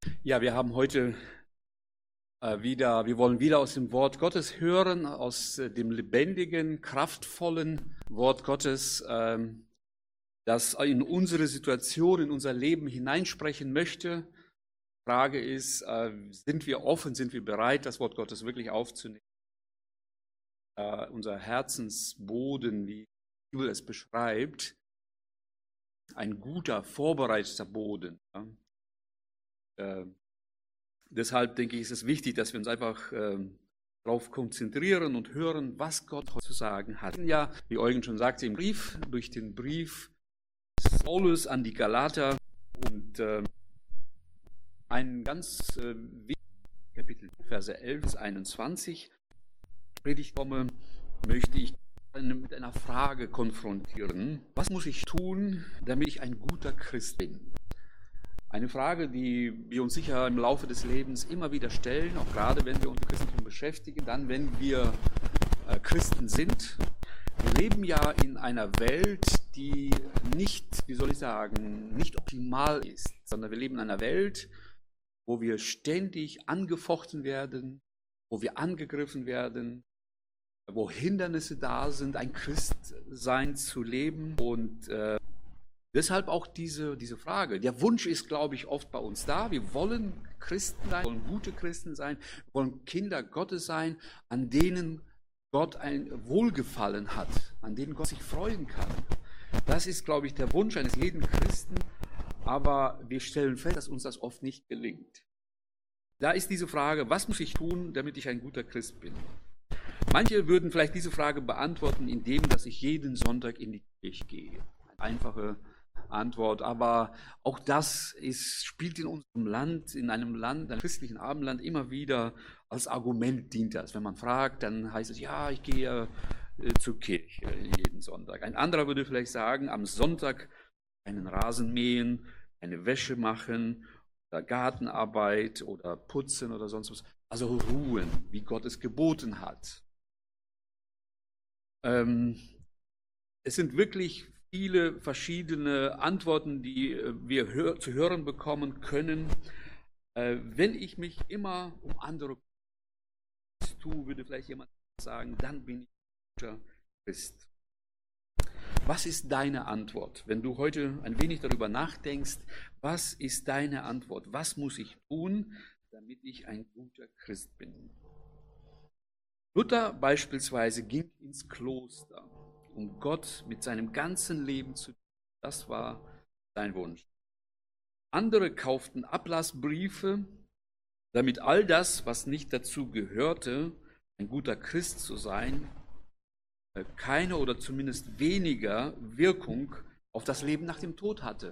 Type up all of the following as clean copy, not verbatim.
Ja, wir haben heute wir wollen wieder aus dem Wort Gottes hören, aus dem lebendigen, kraftvollen Wort Gottes, das in unsere Situation, in unser Leben hineinsprechen möchte. Frage ist, sind wir offen, sind wir bereit, das Wort Gottes wirklich aufzunehmen? Unser Herzensboden, wie die Bibel es beschreibt, ein guter, vorbereiteter Boden. Ja? Deshalb denke ich, ist es wichtig, dass wir uns einfach darauf konzentrieren und hören, was Gott heute zu sagen hat. Ja, wie Eugen schon sagte, durch den Brief des Paulus an die Galater und ein ganz wichtiges Kapitel, Verse 11 bis 21, Predigt komme, möchte ich mit einer Frage konfrontieren. Was muss ich tun, damit ich ein guter Christ bin? Eine Frage, die wir uns sicher im Laufe des Lebens immer wieder stellen, auch gerade wenn wir uns mit Christentum beschäftigen, dann wenn wir Christen sind. Wir leben ja in einer Welt, die nicht, wie soll ich sagen, nicht optimal ist, sondern wir leben in einer Welt, wo wir ständig angefochten werden, wo wir angegriffen werden, wo Hindernisse da sind, ein Christsein zu leben und deshalb auch diese Frage. Der Wunsch ist, glaube ich, oft bei uns da. Wir wollen Christen sein, wir wollen gute Christen sein, wir wollen Kinder Gottes sein, an denen Gott ein Wohlgefallen hat, an denen Gott sich freuen kann. Das ist, glaube ich, der Wunsch eines jeden Christen, aber wir stellen fest, dass uns das oft nicht gelingt. Da ist diese Frage, was muss ich tun, damit ich ein guter Christ bin? Manche würden vielleicht diese Frage beantworten, indem dass ich jeden Sonntag in die Kirche gehe. Eine einfache Antwort, aber auch das spielt in unserem Land, in einem christlichen Abendland immer wieder als Argument dient das. Wenn man fragt, dann heißt es, ja, ich gehe zur Kirche jeden Sonntag. Ein anderer würde vielleicht sagen, am Sonntag einen Rasen mähen, eine Wäsche machen oder Gartenarbeit oder putzen oder sonst was. Also ruhen, wie Gott es geboten hat. Es sind wirklich viele verschiedene Antworten, die wir zu hören bekommen können. Wenn ich mich immer um andere tue, würde vielleicht jemand sagen, dann bin ich ein guter Christ. Was ist deine Antwort? Wenn du heute ein wenig darüber nachdenkst, was ist deine Antwort? Was muss ich tun, damit ich ein guter Christ bin? Luther beispielsweise ging ins Kloster, um Gott mit seinem ganzen Leben zu dienen. Das war sein Wunsch. Andere kauften Ablassbriefe, damit all das, was nicht dazu gehörte, ein guter Christ zu sein, keine oder zumindest weniger Wirkung auf das Leben nach dem Tod hatte.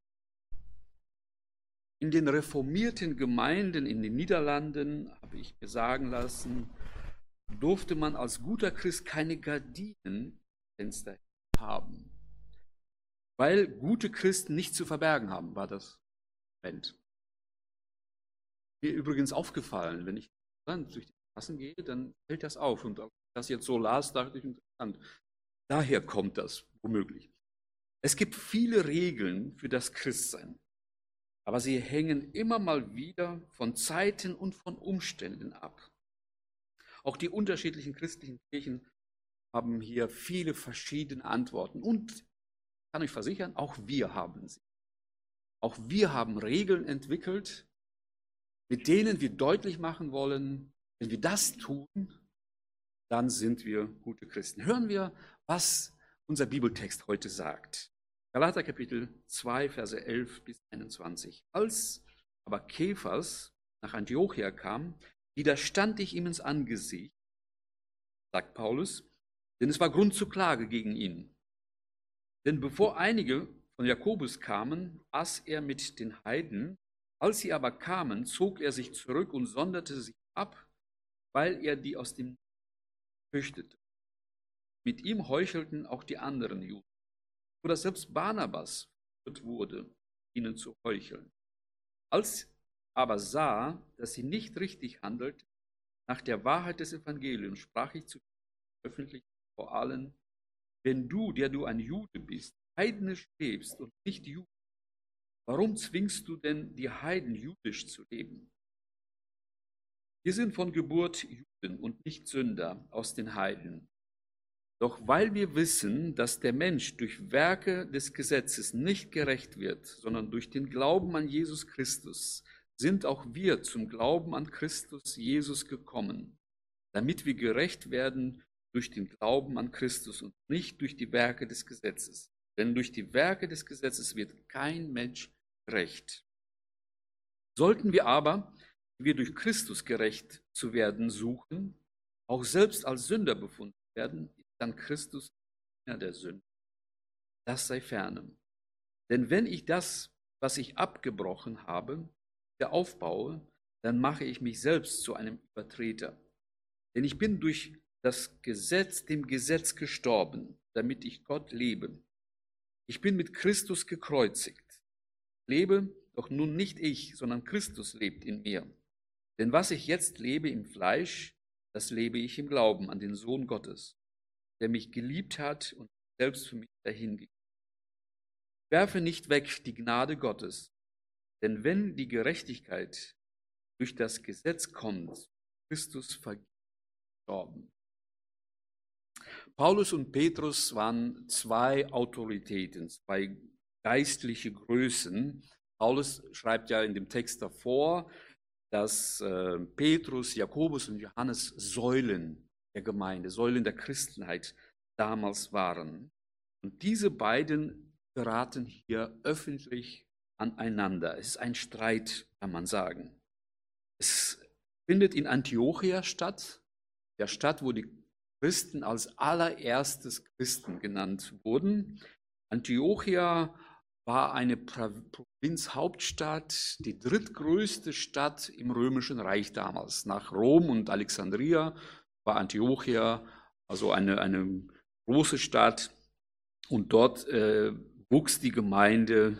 In den reformierten Gemeinden in den Niederlanden, habe ich mir sagen lassen, durfte man als guter Christ keine Gardinenfenster haben, weil gute Christen nichts zu verbergen haben, war das Moment. Mir übrigens aufgefallen, wenn ich durch die Straßen gehe, dann fällt das auf. Und als ich das jetzt so las, dachte ich, interessant. Daher kommt das womöglich. Es gibt viele Regeln für das Christsein, aber sie hängen immer mal wieder von Zeiten und von Umständen ab. Auch die unterschiedlichen christlichen Kirchen haben hier viele verschiedene Antworten. Und ich kann euch versichern, auch wir haben sie. Auch wir haben Regeln entwickelt, mit denen wir deutlich machen wollen, wenn wir das tun, dann sind wir gute Christen. Hören wir, was unser Bibeltext heute sagt. Galater Kapitel 2, Verse 11 bis 21. Als aber Kephas nach Antiochia kam, widerstand ich ihm ins Angesicht, sagt Paulus, denn es war Grund zur Klage gegen ihn. Denn bevor einige von Jakobus kamen, aß er mit den Heiden. Als sie aber kamen, zog er sich zurück und sonderte sich ab, weil er die aus dem fürchtete. Mit ihm heuchelten auch die anderen Juden, so dass selbst Barnabas verführt wurde, ihnen zu heucheln. Als aber sah, dass sie nicht richtig handelten, nach der Wahrheit des Evangeliums, sprach ich zu ihnen öffentlich vor allen, wenn du, der du ein Jude bist, heidnisch lebst und nicht Jude, warum zwingst du denn die Heiden jüdisch zu leben? Wir sind von Geburt Juden und nicht Sünder aus den Heiden. Doch weil wir wissen, dass der Mensch durch Werke des Gesetzes nicht gerecht wird, sondern durch den Glauben an Jesus Christus, sind auch wir zum Glauben an Christus Jesus gekommen, damit wir gerecht werden durch den Glauben an Christus und nicht durch die Werke des Gesetzes. Denn durch die Werke des Gesetzes wird kein Mensch gerecht. Sollten wir aber, wie wir durch Christus gerecht zu werden suchen, auch selbst als Sünder befunden werden, ist dann Christus der Sünde. Das sei ferne. Denn wenn ich das, was ich abgebrochen habe, wieder aufbaue, dann mache ich mich selbst zu einem Übertreter. Denn ich bin durch das Gesetz, dem Gesetz gestorben, damit ich Gott lebe. Ich bin mit Christus gekreuzigt. Ich lebe, doch nun nicht ich, sondern Christus lebt in mir. Denn was ich jetzt lebe im Fleisch, das lebe ich im Glauben an den Sohn Gottes, der mich geliebt hat und selbst für mich dahingegeben. Ich werfe nicht weg die Gnade Gottes, denn wenn die Gerechtigkeit durch das Gesetz kommt, Christus gestorben. Paulus und Petrus waren zwei Autoritäten, zwei geistliche Größen. Paulus schreibt ja in dem Text davor, dass Petrus, Jakobus und Johannes Säulen der Gemeinde, Säulen der Christenheit damals waren. Und diese beiden geraten hier öffentlich aneinander. Es ist ein Streit, kann man sagen. Es findet in Antiochia statt, der Stadt, wo die Christen als allererstes Christen genannt wurden. Antiochia war eine Provinzhauptstadt, die drittgrößte Stadt im Römischen Reich damals. Nach Rom und Alexandria war Antiochia also eine große Stadt und dort wuchs die Gemeinde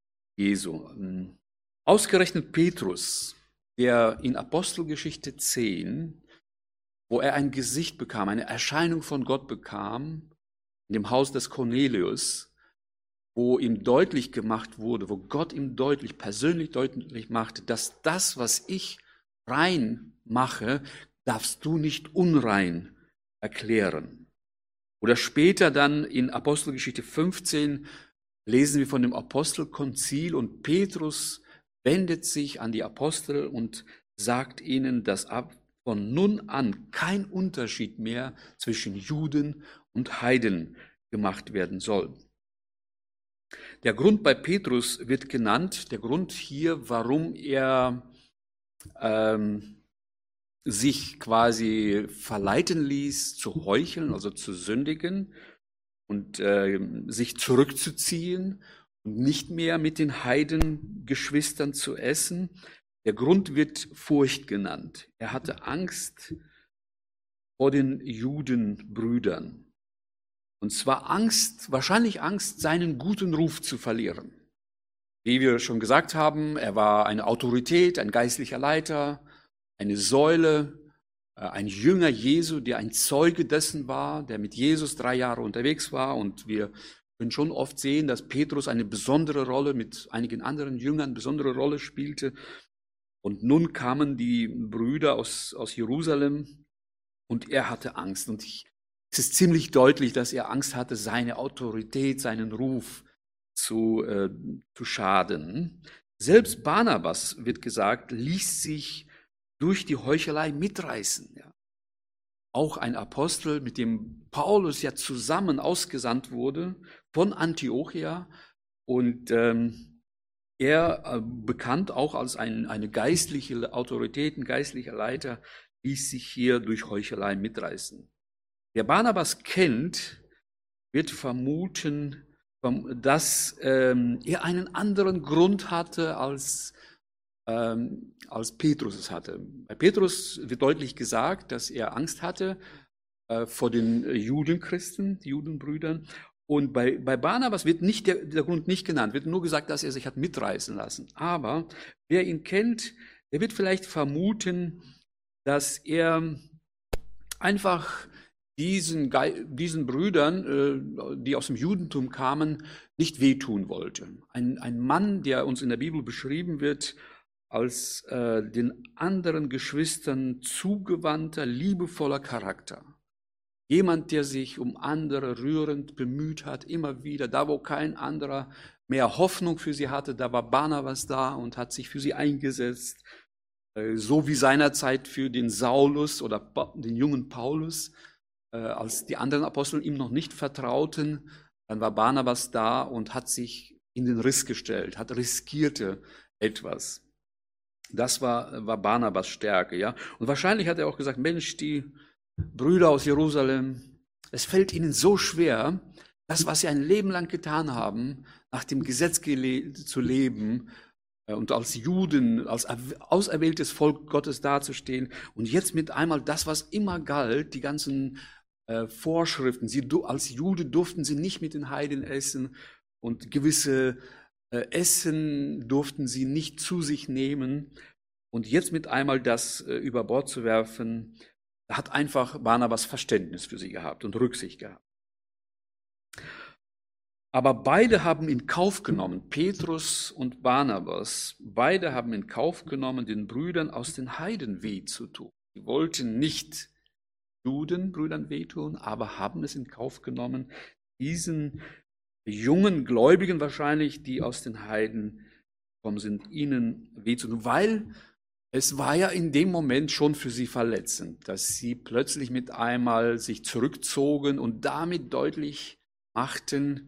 Jesu. Ausgerechnet Petrus, der in Apostelgeschichte 10, wo er ein Gesicht bekam, eine Erscheinung von Gott bekam, in dem Haus des Cornelius, wo ihm deutlich gemacht wurde, wo Gott ihm persönlich deutlich machte, dass das, was ich rein mache, darfst du nicht unrein erklären. Oder später dann in Apostelgeschichte 15 lesen wir von dem Apostelkonzil und Petrus wendet sich an die Apostel und sagt ihnen, dass ab von nun an kein Unterschied mehr zwischen Juden und Heiden gemacht werden soll. Der Grund bei Petrus wird genannt, der Grund hier, warum er sich quasi verleiten ließ, zu heucheln, also zu sündigen und sich zurückzuziehen und nicht mehr mit den Heidengeschwistern zu essen. Der Grund wird Furcht genannt. Er hatte Angst vor den Judenbrüdern. Und zwar wahrscheinlich Angst, seinen guten Ruf zu verlieren. Wie wir schon gesagt haben, er war eine Autorität, ein geistlicher Leiter, eine Säule, ein Jünger Jesu, der ein Zeuge dessen war, der mit Jesus 3 Jahre unterwegs war. Und wir können schon oft sehen, dass Petrus eine besondere Rolle mit einigen anderen Jüngern, eine besondere Rolle spielte. Und nun kamen die Brüder aus Jerusalem und er hatte Angst. Und es ist ziemlich deutlich, dass er Angst hatte, seine Autorität, seinen Ruf zu schaden. Selbst Barnabas, wird gesagt, ließ sich durch die Heuchelei mitreißen. Ja. Auch ein Apostel, mit dem Paulus ja zusammen ausgesandt wurde von Antiochia und er, bekannt auch als eine geistliche Autorität, ein geistlicher Leiter, ließ sich hier durch Heuchelei mitreißen. Wer Barnabas kennt, wird vermuten, dass er einen anderen Grund hatte, als Petrus es hatte. Bei Petrus wird deutlich gesagt, dass er Angst hatte vor den Judenchristen, die Judenbrüdern. Und bei Barnabas wird nicht der Grund nicht genannt, wird nur gesagt, dass er sich hat mitreißen lassen. Aber wer ihn kennt, der wird vielleicht vermuten, dass er einfach diesen Brüdern, die aus dem Judentum kamen, nicht wehtun wollte. Ein Mann, der uns in der Bibel beschrieben wird als den anderen Geschwistern zugewandter, liebevoller Charakter. Jemand, der sich um andere rührend bemüht hat, immer wieder, da wo kein anderer mehr Hoffnung für sie hatte, da war Barnabas da und hat sich für sie eingesetzt, so wie seinerzeit für den Saulus oder den jungen Paulus, als die anderen Apostel ihm noch nicht vertrauten, dann war Barnabas da und hat sich in den Riss gestellt, riskierte etwas. Das war Barnabas Stärke, ja. Und wahrscheinlich hat er auch gesagt, Mensch, die Brüder aus Jerusalem, es fällt ihnen so schwer, das, was sie ein Leben lang getan haben, nach dem Gesetz zu leben und als Juden, als auserwähltes Volk Gottes dazustehen und jetzt mit einmal das, was immer galt, die ganzen Vorschriften. Als Jude durften sie nicht mit den Heiden essen und gewisse Essen durften sie nicht zu sich nehmen. Und jetzt mit einmal das über Bord zu werfen, da hat einfach Barnabas Verständnis für sie gehabt und Rücksicht gehabt. Aber beide haben in Kauf genommen, Petrus und Barnabas, beide haben in Kauf genommen, den Brüdern aus den Heiden weh zu tun. Sie wollten nicht Judenbrüdern wehtun, aber haben es in Kauf genommen, diesen jungen Gläubigen wahrscheinlich, die aus den Heiden gekommen sind, ihnen weh zu tun, weil es war ja in dem Moment schon für sie verletzend, dass sie plötzlich mit einmal sich zurückzogen und damit deutlich machten,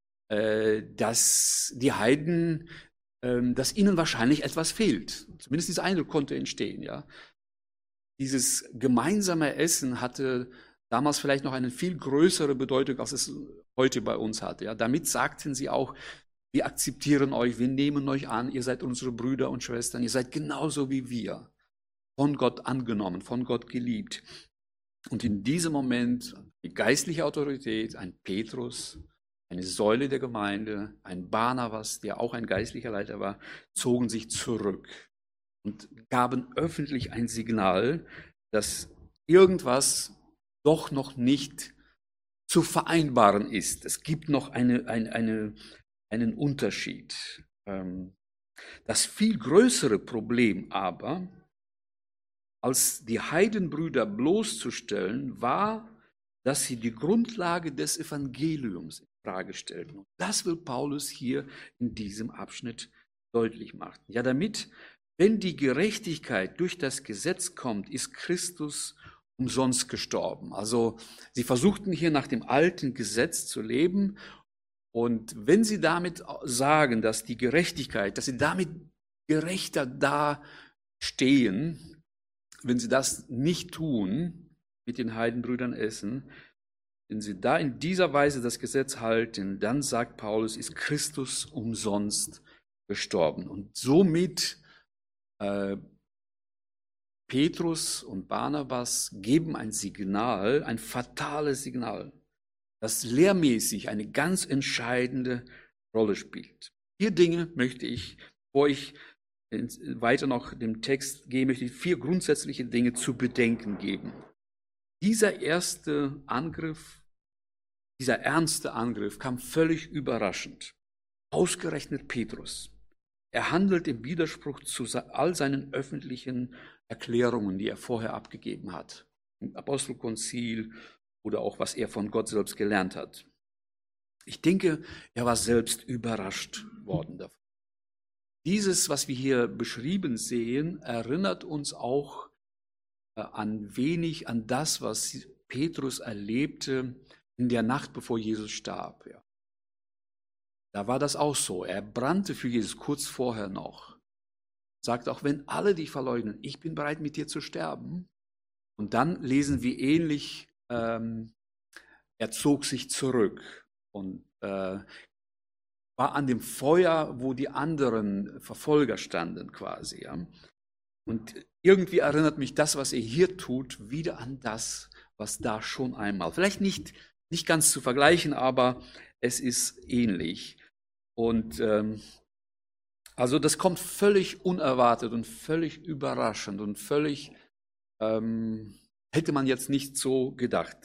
dass die Heiden, dass ihnen wahrscheinlich etwas fehlt. Zumindest dieser Eindruck konnte entstehen, ja. Dieses gemeinsame Essen hatte damals vielleicht noch eine viel größere Bedeutung, als es heute bei uns hat. Ja. Damit sagten sie auch, wir akzeptieren euch, wir nehmen euch an, ihr seid unsere Brüder und Schwestern, ihr seid genauso wie wir, von Gott angenommen, von Gott geliebt. Und in diesem Moment die geistliche Autorität, ein Petrus, eine Säule der Gemeinde, ein Barnabas, der auch ein geistlicher Leiter war, zogen sich zurück und gaben öffentlich ein Signal, dass irgendwas doch noch nicht zu vereinbaren ist. Es gibt noch einen Unterschied. Das viel größere Problem aber, als die Heidenbrüder bloßzustellen, war, dass sie die Grundlage des Evangeliums in Frage stellten. Und das will Paulus hier in diesem Abschnitt deutlich machen. Ja, damit, wenn die Gerechtigkeit durch das Gesetz kommt, ist Christus umsonst gestorben. Also sie versuchten hier nach dem alten Gesetz zu leben. Und wenn sie damit sagen, dass die Gerechtigkeit, dass sie damit gerechter dastehen, wenn sie das nicht tun, mit den Heidenbrüdern essen, wenn sie da in dieser Weise das Gesetz halten, dann sagt Paulus, ist Christus umsonst gestorben. Und somit Petrus und Barnabas geben ein Signal, ein fatales Signal, das lehrmäßig eine ganz entscheidende Rolle spielt. 4 Dinge möchte ich, bevor ich weiter noch dem Text gehe, möchte ich 4 grundsätzliche Dinge zu bedenken geben. Dieser erste Angriff, dieser ernste Angriff kam völlig überraschend. Ausgerechnet Petrus. Er handelt im Widerspruch zu all seinen öffentlichen Erklärungen, die er vorher abgegeben hat. Im Apostelkonzil oder auch was er von Gott selbst gelernt hat. Ich denke, er war selbst überrascht worden davon. Dieses, was wir hier beschrieben sehen, erinnert uns auch an wenig an das, was Petrus erlebte in der Nacht, bevor Jesus starb. Ja. Da war das auch so. Er brannte für Jesus kurz vorher noch. Sagt auch, wenn alle dich verleugnen, ich bin bereit, mit dir zu sterben. Und dann lesen wir ähnlich, er zog sich zurück und war an dem Feuer, wo die anderen Verfolger standen quasi. Ja. Und irgendwie erinnert mich das, was er hier tut, wieder an das, was da schon einmal, vielleicht nicht ganz zu vergleichen, aber es ist ähnlich. Und also das kommt völlig unerwartet und völlig überraschend und völlig hätte man jetzt nicht so gedacht.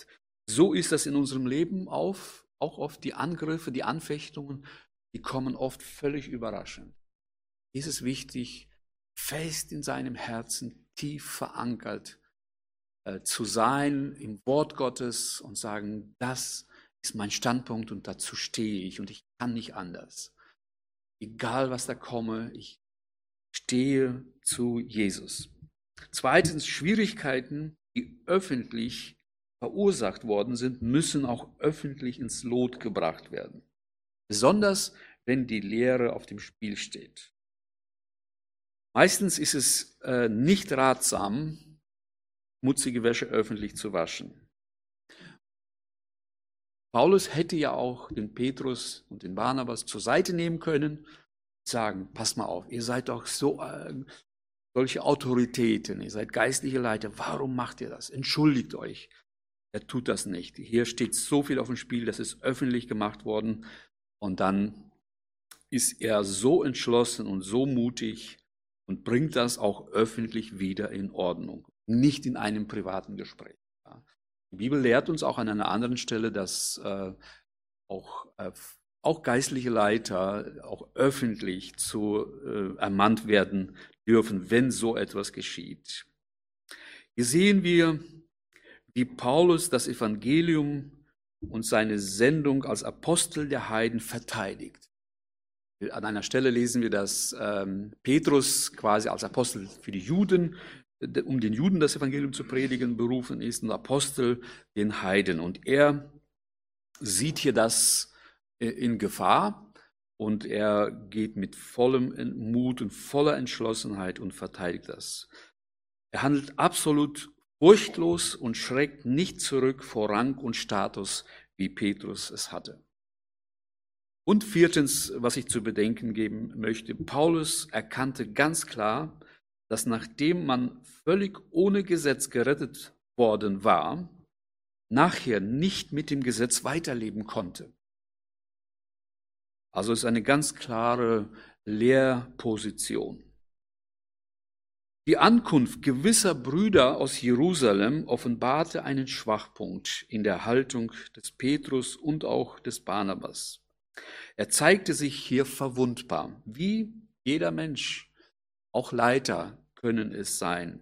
So ist das in unserem Leben auch oft. Die Angriffe, die Anfechtungen, die kommen oft völlig überraschend. Ist es wichtig, fest in seinem Herzen, tief verankert zu sein im Wort Gottes und sagen, das ist mein Standpunkt und dazu stehe ich und ich kann nicht anders. Egal was da komme, ich stehe zu Jesus. Zweitens, Schwierigkeiten, die öffentlich verursacht worden sind, müssen auch öffentlich ins Lot gebracht werden. Besonders, wenn die Lehre auf dem Spiel steht. Meistens ist es nicht ratsam, schmutzige Wäsche öffentlich zu waschen. Paulus hätte ja auch den Petrus und den Barnabas zur Seite nehmen können und sagen, pass mal auf, ihr seid doch solche Autoritäten, ihr seid geistliche Leiter, warum macht ihr das? Entschuldigt euch. Er tut das nicht. Hier steht so viel auf dem Spiel, das ist öffentlich gemacht worden und dann ist er so entschlossen und so mutig und bringt das auch öffentlich wieder in Ordnung, nicht in einem privaten Gespräch. Die Bibel lehrt uns auch an einer anderen Stelle, dass auch geistliche Leiter auch öffentlich ermahnt werden dürfen, wenn so etwas geschieht. Hier sehen wir, wie Paulus das Evangelium und seine Sendung als Apostel der Heiden verteidigt. An einer Stelle lesen wir, dass Petrus quasi als Apostel für die Juden, um den Juden das Evangelium zu predigen, berufen ist, und Apostel den Heiden. Und er sieht hier das in Gefahr und er geht mit vollem Mut und voller Entschlossenheit und verteidigt das. Er handelt absolut furchtlos und schreckt nicht zurück vor Rang und Status, wie Petrus es hatte. Und viertens, was ich zu bedenken geben möchte, Paulus erkannte ganz klar, dass nachdem man völlig ohne Gesetz gerettet worden war, nachher nicht mit dem Gesetz weiterleben konnte. Also es ist eine ganz klare Lehrposition. Die Ankunft gewisser Brüder aus Jerusalem offenbarte einen Schwachpunkt in der Haltung des Petrus und auch des Barnabas. Er zeigte sich hier verwundbar, wie jeder Mensch, auch Leiter können es sein.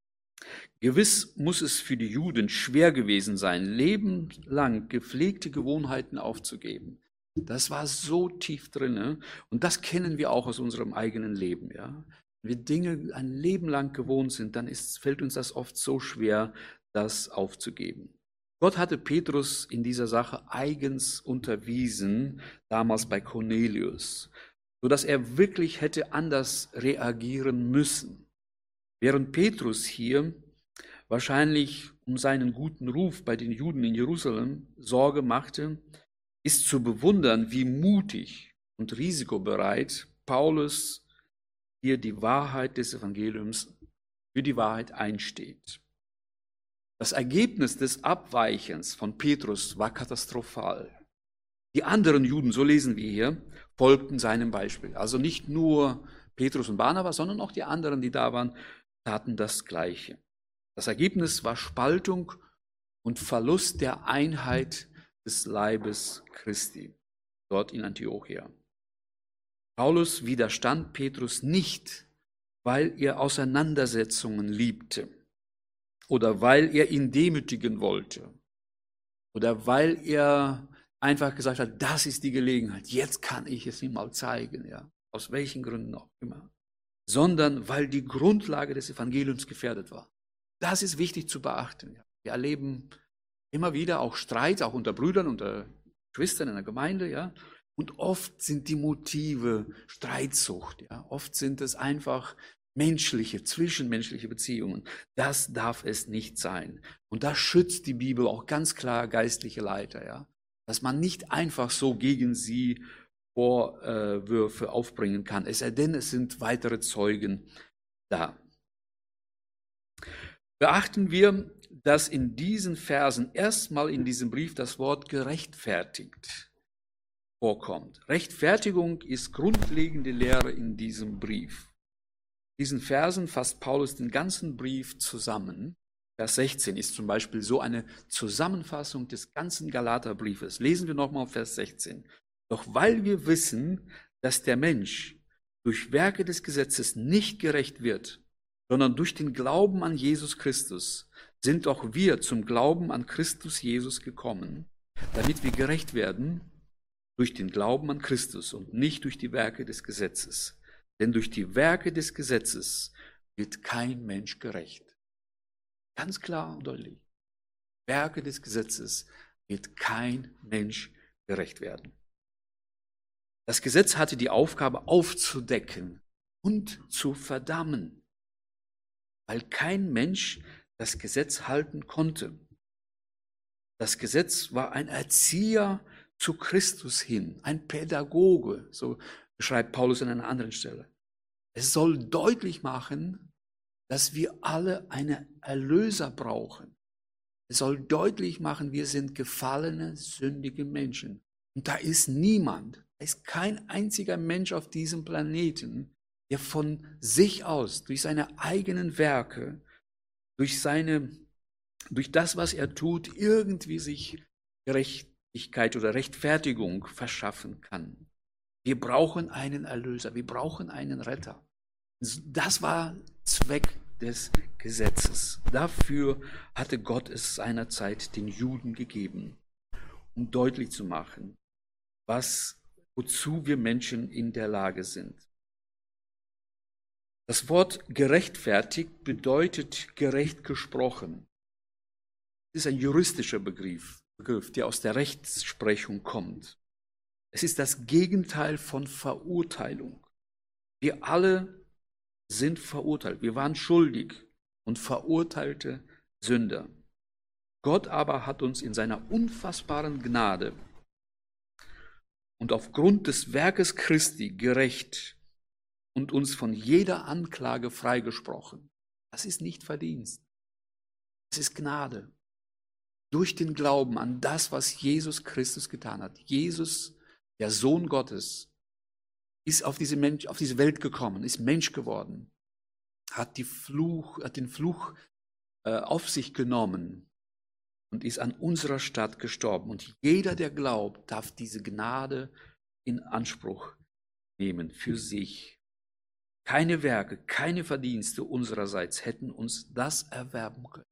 Gewiss muss es für die Juden schwer gewesen sein, lebenlang gepflegte Gewohnheiten aufzugeben. Das war so tief drin, und das kennen wir auch aus unserem eigenen Leben. Ja? Wenn wir Dinge ein Leben lang gewohnt sind, dann fällt uns das oft so schwer, das aufzugeben. Gott hatte Petrus in dieser Sache eigens unterwiesen, damals bei Cornelius, sodass er wirklich hätte anders reagieren müssen. Während Petrus hier wahrscheinlich um seinen guten Ruf bei den Juden in Jerusalem Sorge machte, ist zu bewundern, wie mutig und risikobereit Paulus hier die Wahrheit des Evangeliums für die Wahrheit einsteht. Das Ergebnis des Abweichens von Petrus war katastrophal. Die anderen Juden, so lesen wir hier, folgten seinem Beispiel. Also nicht nur Petrus und Barnabas, sondern auch die anderen, die da waren, taten das Gleiche. Das Ergebnis war Spaltung und Verlust der Einheit des Leibes Christi, dort in Antiochia. Paulus widerstand Petrus nicht, weil er Auseinandersetzungen liebte oder weil er ihn demütigen wollte oder weil er einfach gesagt hat, das ist die Gelegenheit, jetzt kann ich es ihm mal zeigen, ja, aus welchen Gründen auch immer, sondern weil die Grundlage des Evangeliums gefährdet war. Das ist wichtig zu beachten. Ja. Wir erleben immer wieder auch Streit, auch unter Brüdern, unter Geschwistern in der Gemeinde, ja. Und oft sind die Motive Streitsucht, ja. Oft sind es einfach menschliche, zwischenmenschliche Beziehungen. Das darf es nicht sein. Und da schützt die Bibel auch ganz klar geistliche Leiter, ja. Dass man nicht einfach so gegen sie Vorwürfe aufbringen kann, es sei denn, es sind weitere Zeugen da. Beachten wir, dass in diesen Versen erstmal in diesem Brief das Wort gerechtfertigt vorkommt. Rechtfertigung ist grundlegende Lehre in diesem Brief. In diesen Versen fasst Paulus den ganzen Brief zusammen Vers 16 ist zum Beispiel so eine Zusammenfassung des ganzen Galaterbriefes. Lesen wir nochmal Vers 16. Doch weil wir wissen, dass der Mensch durch Werke des Gesetzes nicht gerecht wird, sondern durch den Glauben an Jesus Christus, sind auch wir zum Glauben an Christus Jesus gekommen, damit wir gerecht werden durch den Glauben an Christus und nicht durch die Werke des Gesetzes. Denn durch die Werke des Gesetzes wird kein Mensch gerecht. Ganz klar und deutlich. Werke des Gesetzes wird kein Mensch gerecht werden. Das Gesetz hatte die Aufgabe aufzudecken und zu verdammen, weil kein Mensch das Gesetz halten konnte. Das Gesetz war ein Erzieher zu Christus hin, ein Pädagoge, so beschreibt Paulus an einer anderen Stelle. Es soll deutlich machen, dass wir alle einen Erlöser brauchen. Es soll deutlich machen, wir sind gefallene, sündige Menschen. Und da ist niemand, da ist kein einziger Mensch auf diesem Planeten, der von sich aus, durch seine eigenen Werke, durch das, was er tut, irgendwie sich Gerechtigkeit oder Rechtfertigung verschaffen kann. Wir brauchen einen Erlöser, wir brauchen einen Retter. Das war Zweck des Gesetzes. Dafür hatte Gott es seinerzeit den Juden gegeben, um deutlich zu machen, wozu wir Menschen in der Lage sind. Das Wort gerechtfertigt bedeutet gerecht gesprochen. Es ist ein juristischer Begriff, der aus der Rechtsprechung kommt. Es ist das Gegenteil von Verurteilung. Wir alle sind verurteilt. Wir waren schuldig und verurteilte Sünder. Gott aber hat uns in seiner unfassbaren Gnade und aufgrund des Werkes Christi gerecht und uns von jeder Anklage freigesprochen. Das ist nicht Verdienst. Es ist Gnade. Durch den Glauben an das, was Jesus Christus getan hat. Jesus, der Sohn Gottes, ist auf diese Welt gekommen, ist Mensch geworden, hat den Fluch auf sich genommen und ist an unserer Stadt gestorben. Und jeder, der glaubt, darf diese Gnade in Anspruch nehmen für sich. Keine Werke, keine Verdienste unsererseits hätten uns das erwerben können.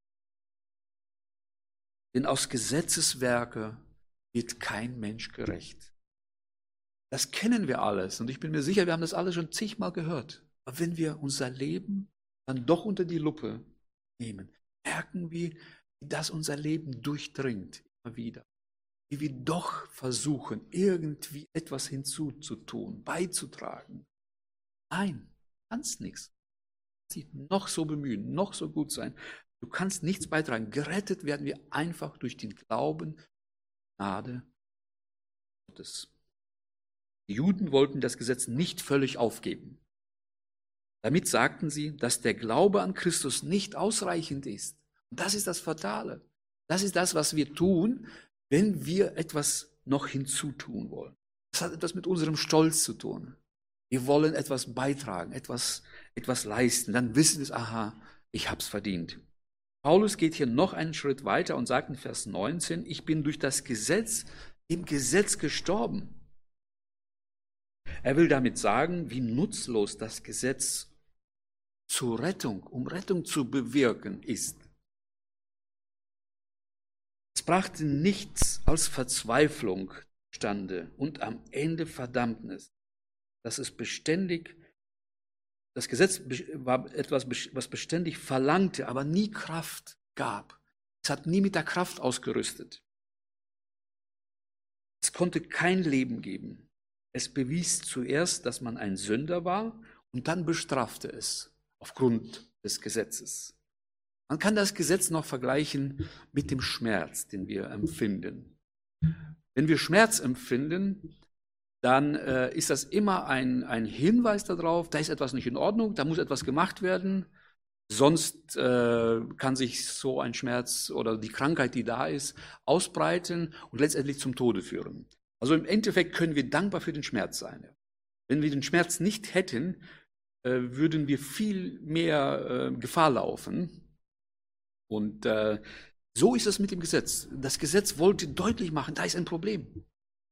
Denn aus Gesetzeswerke wird kein Mensch gerecht. Das kennen wir alles und ich bin mir sicher, wir haben das alle schon zigmal gehört. Aber wenn wir unser Leben dann doch unter die Lupe nehmen, merken wir, wie das unser Leben durchdringt, immer wieder. Wie wir doch versuchen, irgendwie etwas hinzuzutun, beizutragen. Nein, du kannst nichts. Du kannst dich noch so bemühen, noch so gut sein. Du kannst nichts beitragen. Gerettet werden wir einfach durch den Glauben, Gnade Gottes. Die Juden wollten das Gesetz nicht völlig aufgeben. Damit sagten sie, dass der Glaube an Christus nicht ausreichend ist. Und das ist das Fatale. Das ist das, was wir tun, wenn wir etwas noch hinzutun wollen. Das hat etwas mit unserem Stolz zu tun. Wir wollen etwas beitragen, etwas leisten. Dann wissen wir, aha, ich habe es verdient. Paulus geht hier noch einen Schritt weiter und sagt in Vers 19, ich bin durch das Gesetz im Gesetz gestorben. Er will damit sagen, wie nutzlos das Gesetz zur Rettung, um Rettung zu bewirken, ist. Es brachte nichts als Verzweiflung zustande und am Ende Verdammnis. Das Gesetz war etwas, was beständig verlangte, aber nie Kraft gab. Es hat nie mit der Kraft ausgerüstet. Es konnte kein Leben geben. Es bewies zuerst, dass man ein Sünder war und dann bestrafte es aufgrund des Gesetzes. Man kann das Gesetz noch vergleichen mit dem Schmerz, den wir empfinden. Wenn wir Schmerz empfinden, dann ist das immer ein Hinweis darauf, da ist etwas nicht in Ordnung, da muss etwas gemacht werden, sonst kann sich so ein Schmerz oder die Krankheit, die da ist, ausbreiten und letztendlich zum Tode führen. Also im Endeffekt können wir dankbar für den Schmerz sein. Wenn wir den Schmerz nicht hätten, würden wir viel mehr Gefahr laufen Und so ist es mit dem Gesetz. Das Gesetz wollte deutlich machen, da ist ein Problem.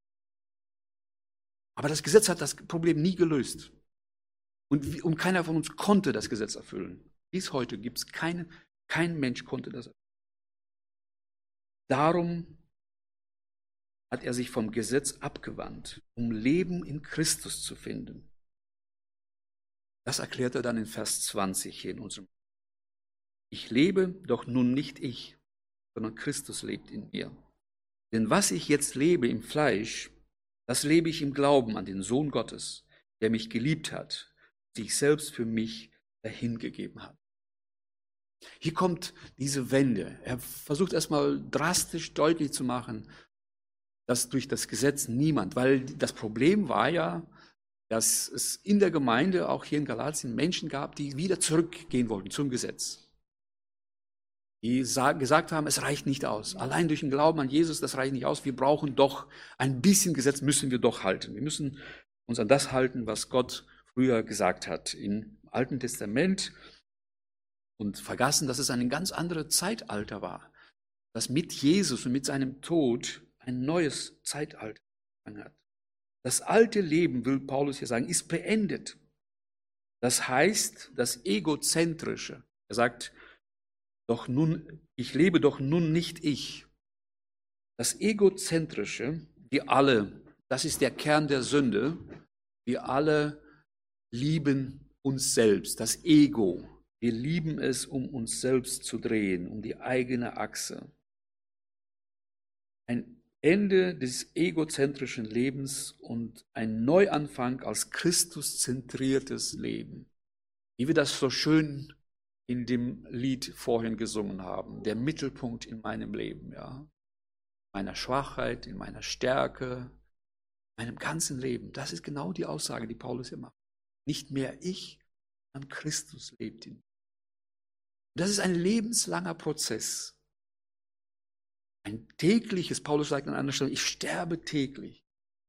Aber das Gesetz hat das Problem nie gelöst. Und keiner von uns konnte das Gesetz erfüllen. Bis heute gibt es kein Mensch konnte das erfüllen. Darum hat er sich vom Gesetz abgewandt, um Leben in Christus zu finden. Das erklärt er dann in Vers 20 hier in unserem. Ich lebe, doch nun nicht ich, sondern Christus lebt in mir. Denn was ich jetzt lebe im Fleisch, das lebe ich im Glauben an den Sohn Gottes, der mich geliebt hat, sich selbst für mich dahingegeben hat. Hier kommt diese Wende. Er versucht erstmal drastisch deutlich zu machen, dass durch das Gesetz niemand, weil das Problem war ja, dass es in der Gemeinde, auch hier in Galatien, Menschen gab, die wieder zurückgehen wollten zum Gesetz. Die gesagt haben, es reicht nicht aus. Allein durch den Glauben an Jesus, das reicht nicht aus. Wir brauchen doch ein bisschen Gesetz, müssen wir doch halten. Wir müssen uns an das halten, was Gott früher gesagt hat im Alten Testament und vergessen, dass es ein ganz anderes Zeitalter war, dass mit Jesus und mit seinem Tod ein neues Zeitalter angefangen hat. Das alte Leben, will Paulus hier sagen, ist beendet. Das heißt, das Egozentrische. Er sagt, ich lebe doch nun nicht ich. Das Egozentrische, wir alle, das ist der Kern der Sünde, wir alle lieben uns selbst, das Ego. Wir lieben es, um uns selbst zu drehen, um die eigene Achse. Ein Ende des egozentrischen Lebens und ein Neuanfang als Christuszentriertes Leben. Wie wir das so schön in dem Lied vorhin gesungen haben. Der Mittelpunkt in meinem Leben, ja. Meiner Schwachheit, in meiner Stärke, meinem ganzen Leben. Das ist genau die Aussage, die Paulus hier macht. Nicht mehr ich, sondern Christus lebt in mir. Das ist ein lebenslanger Prozess. Ein tägliches, Paulus sagt an einer Stelle, ich sterbe täglich.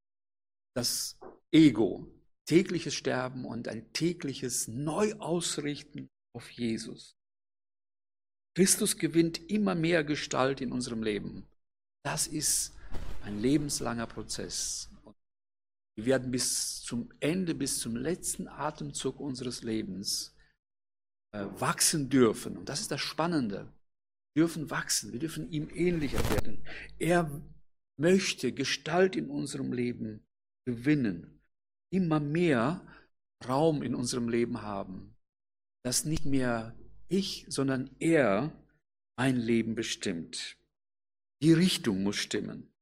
Das Ego, tägliches Sterben und ein tägliches Neuausrichten auf Jesus. Christus gewinnt immer mehr Gestalt in unserem Leben. Das ist ein lebenslanger Prozess. Wir werden bis zum Ende, bis zum letzten Atemzug unseres Lebens wachsen dürfen. Und das ist das Spannende. Wir dürfen wachsen, wir dürfen ihm ähnlicher werden. Er möchte Gestalt in unserem Leben gewinnen, immer mehr Raum in unserem Leben haben, dass nicht mehr ich, sondern er mein Leben bestimmt. Die Richtung muss stimmen.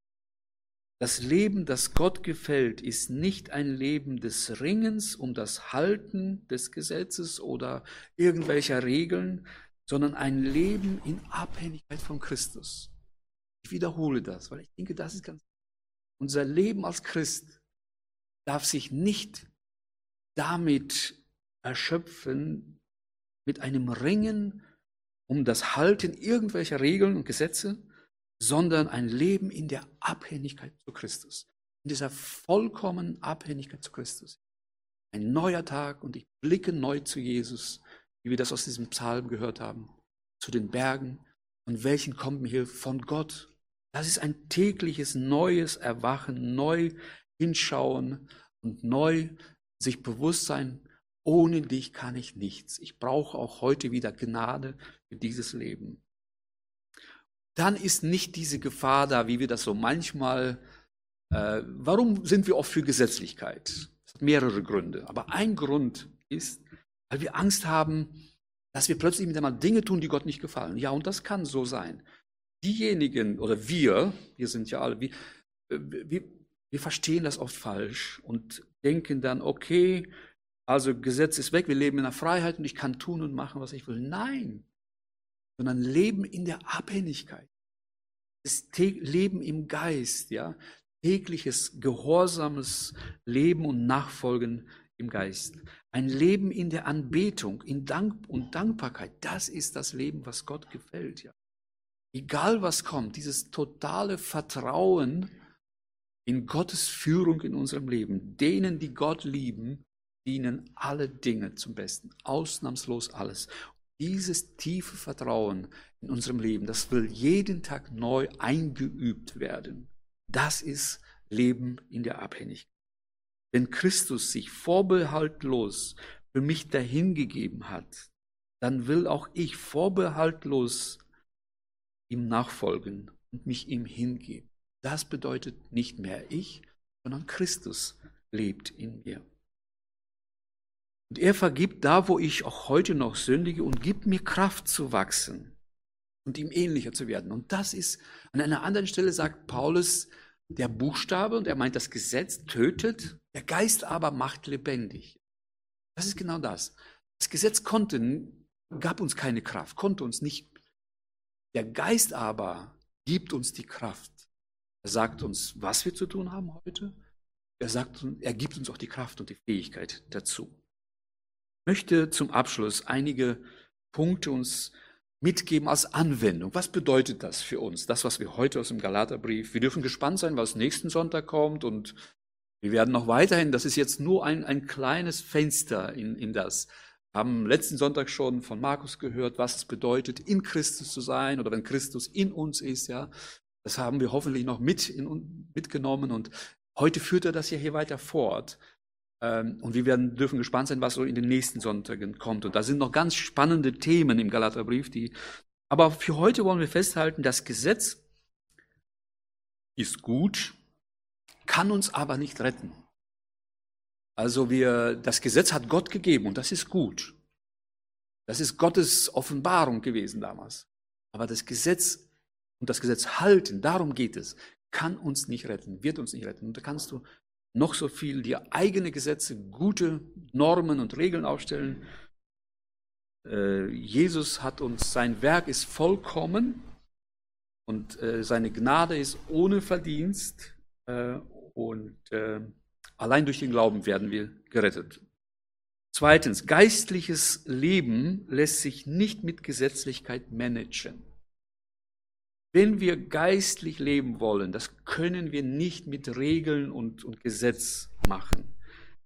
Das Leben, das Gott gefällt, ist nicht ein Leben des Ringens um das Halten des Gesetzes oder irgendwelcher Regeln, sondern ein Leben in Abhängigkeit von Christus. Ich wiederhole das, weil ich denke, das ist ganz wichtig. Unser Leben als Christ darf sich nicht damit erschöpfen, mit einem Ringen um das Halten irgendwelcher Regeln und Gesetze, sondern ein Leben in der Abhängigkeit zu Christus. In dieser vollkommenen Abhängigkeit zu Christus. Ein neuer Tag und ich blicke neu zu Jesus, wie wir das aus diesem Psalm gehört haben, zu den Bergen. Von welchen kommt mir Hilfe? Von Gott. Das ist ein tägliches neues Erwachen, neu hinschauen und neu sich bewusst sein, ohne dich kann ich nichts. Ich brauche auch heute wieder Gnade für dieses Leben. Dann ist nicht diese Gefahr da, wie wir das so manchmal, warum sind wir oft für Gesetzlichkeit? Es hat mehrere Gründe, aber ein Grund ist, weil wir Angst haben, dass wir plötzlich mit einmal Dinge tun, die Gott nicht gefallen. Ja, und das kann so sein. Diejenigen, oder wir sind ja alle, wir verstehen das oft falsch und denken dann, okay, also Gesetz ist weg, wir leben in der Freiheit und ich kann tun und machen, was ich will. Nein, sondern leben in der Abhängigkeit. Das Leben im Geist, ja, tägliches, gehorsames Leben und Nachfolgen im Geist. Ein Leben in der Anbetung, in Dank und Dankbarkeit, das ist das Leben, was Gott gefällt, ja. Egal was kommt, dieses totale Vertrauen in Gottes Führung in unserem Leben. Denen, die Gott lieben, dienen alle Dinge zum Besten, ausnahmslos alles. dieses tiefe Vertrauen in unserem Leben, das will jeden Tag neu eingeübt werden. Das ist Leben in der Abhängigkeit. Wenn Christus sich vorbehaltlos für mich dahingegeben hat, dann will auch ich vorbehaltlos ihm nachfolgen und mich ihm hingeben. Das bedeutet nicht mehr ich, sondern Christus lebt in mir. Und er vergibt da, wo ich auch heute noch sündige und gibt mir Kraft zu wachsen und ihm ähnlicher zu werden. Und das ist, an einer anderen Stelle sagt Paulus, der Buchstabe, und er meint, das Gesetz tötet, der Geist aber macht lebendig. Das ist genau das. Das Gesetz gab uns keine Kraft, konnte uns nicht. Der Geist aber gibt uns die Kraft. Er sagt uns, was wir zu tun haben heute. Er gibt uns auch die Kraft und die Fähigkeit dazu. Ich möchte zum Abschluss einige Punkte uns mitgeben als Anwendung. Was bedeutet das für uns? Das, was wir heute aus dem Galaterbrief, wir dürfen gespannt sein, was nächsten Sonntag kommt, und wir werden noch weiterhin, das ist jetzt nur ein kleines Fenster in das. Wir haben letzten Sonntag schon von Markus gehört, was es bedeutet, in Christus zu sein, oder wenn Christus in uns ist, ja. Das haben wir hoffentlich noch mitgenommen, und heute führt er das ja hier weiter fort. Und wir dürfen gespannt sein, was so in den nächsten Sonntagen kommt. Und da sind noch ganz spannende Themen im Galaterbrief. Aber für heute wollen wir festhalten, das Gesetz ist gut, kann uns aber nicht retten. Also das Gesetz hat Gott gegeben und das ist gut. Das ist Gottes Offenbarung gewesen damals. Aber das Gesetz und das Gesetz halten, darum geht es, kann uns nicht retten, wird uns nicht retten. Und da kannst du noch so viel dir eigene Gesetze, gute Normen und Regeln aufstellen. Jesus hat uns, sein Werk ist vollkommen und seine Gnade ist ohne Verdienst, und allein durch den Glauben werden wir gerettet. Zweitens, geistliches Leben lässt sich nicht mit Gesetzlichkeit managen. Wenn wir geistlich leben wollen, das können wir nicht mit Regeln und Gesetz machen,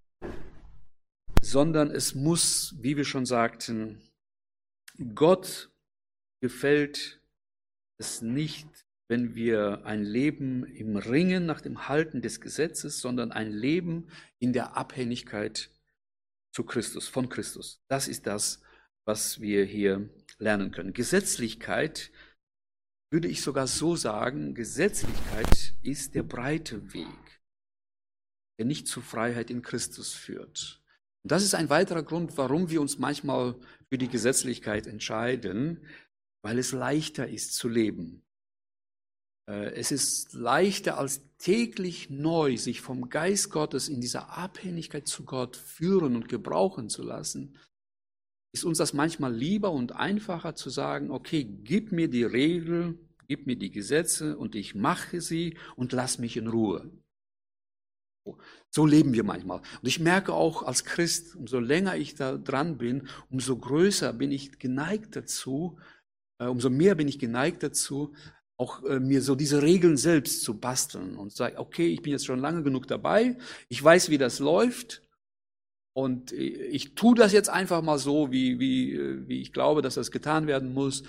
sondern es muss, wie wir schon sagten, Gott gefällt es nicht, wenn wir ein Leben im Ringen nach dem Halten des Gesetzes, sondern ein Leben in der Abhängigkeit zu Christus, von Christus. Das ist das, was wir hier lernen können. Gesetzlichkeit, würde ich sogar so sagen, Gesetzlichkeit ist der breite Weg, der nicht zur Freiheit in Christus führt. Und das ist ein weiterer Grund, warum wir uns manchmal für die Gesetzlichkeit entscheiden, weil es leichter ist zu leben. Es ist leichter, als täglich neu sich vom Geist Gottes in dieser Abhängigkeit zu Gott führen und gebrauchen zu lassen. Ist uns das manchmal lieber und einfacher zu sagen, okay, gib mir die Regel, gib mir die Gesetze und ich mache sie und lass mich in Ruhe. So leben wir manchmal. Und ich merke auch als Christ, umso länger ich da dran bin, umso größer bin ich geneigt dazu, umso mehr bin ich geneigt dazu, auch mir so diese Regeln selbst zu basteln und sage, okay, ich bin jetzt schon lange genug dabei, ich weiß, wie das läuft und ich tue das jetzt einfach mal so, wie ich glaube, dass das getan werden muss.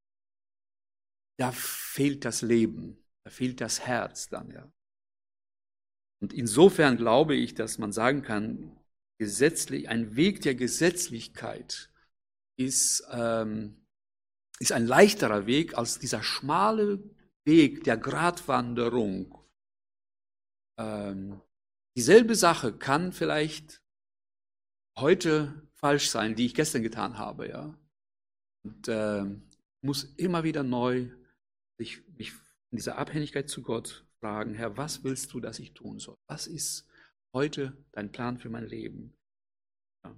Da fehlt das Leben, da fehlt das Herz dann, ja. Und insofern glaube ich, dass man sagen kann, ein Weg der Gesetzlichkeit ist ein leichterer Weg als dieser schmale Weg der Gratwanderung. Dieselbe Sache kann vielleicht heute falsch sein, die ich gestern getan habe, ja. Und muss immer wieder neu mich in dieser Abhängigkeit zu Gott fragen, Herr, was willst du, dass ich tun soll? Was ist heute dein Plan für mein Leben? Ja.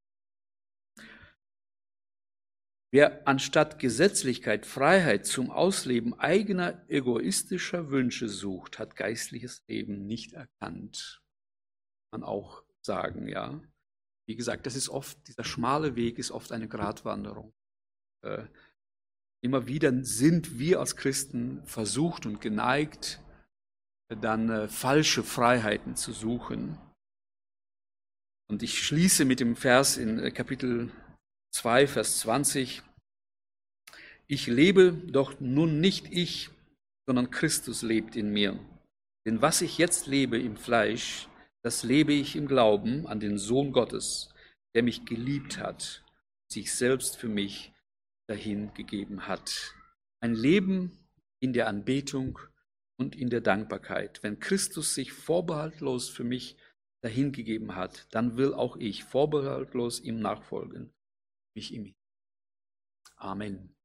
Wer anstatt Gesetzlichkeit Freiheit zum Ausleben eigener egoistischer Wünsche sucht, hat geistliches Leben nicht erkannt. Kann man auch sagen, ja. Wie gesagt, dieser schmale Weg ist oft eine Gratwanderung. Immer wieder sind wir als Christen versucht und geneigt, dann falsche Freiheiten zu suchen. Und ich schließe mit dem Vers in Kapitel 2, Vers 20. Ich lebe, doch nun nicht ich, sondern Christus lebt in mir. Denn was ich jetzt lebe im Fleisch, das lebe ich im Glauben an den Sohn Gottes, der mich geliebt hat, sich selbst für mich dahingegeben hat. Ein Leben in der Anbetung und in der Dankbarkeit. Wenn Christus sich vorbehaltlos für mich dahingegeben hat, dann will auch ich vorbehaltlos ihm nachfolgen. Mich ihm. Amen.